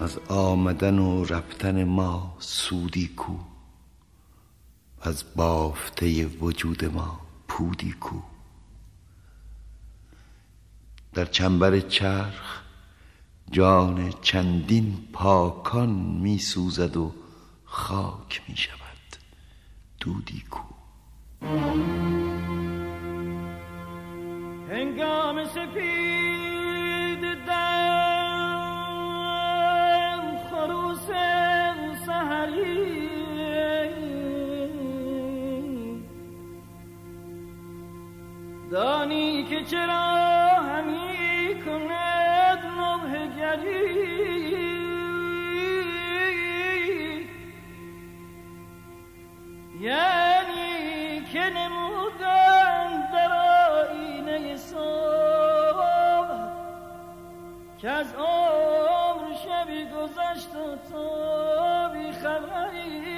از آمدن و رفتن ما سودی کو، از بافته وجود ما پودی کو. در چنبر چرخ جان چندین پاکان می سوزد و خاک می شود دودی کو. هنگام سپید دم خروس سحری دانی که چرا همی کند نوحه گری، یعنی که نمودن در آینه صبح که از عمر شبی گذشت و تو بی خبری.